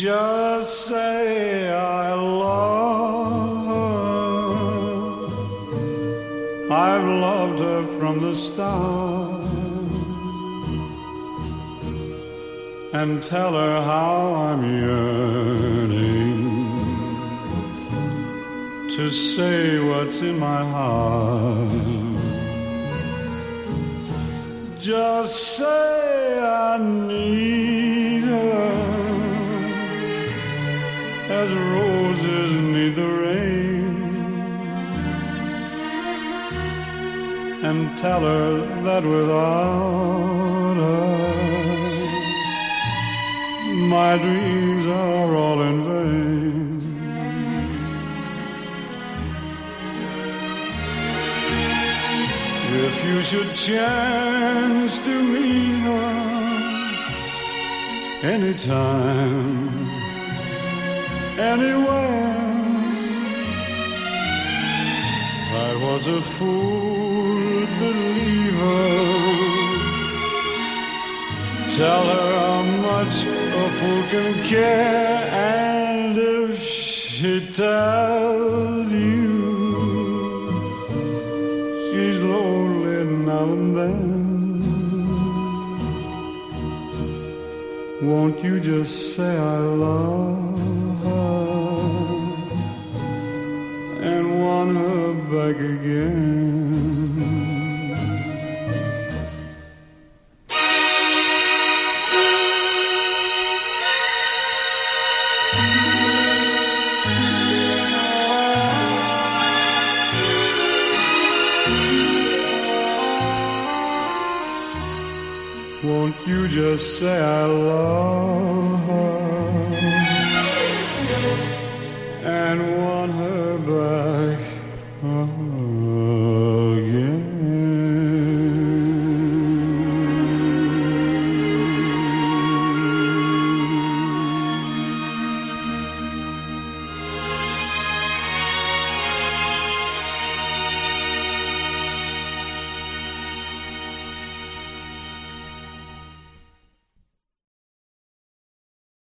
Just say I love her. I've loved her from the start. And tell her how I'm yearning to say what's in my heart. Just say I need her as roses need the rain, and tell her that without her my dreams are all in vain. If you should chance to meet her anytime, anywhere, I was a fool to leave her. Tell her how much a fool can care, and if she tells you she's lonely now and then, won't you just say I love her and want her back again? Won't you just say I love her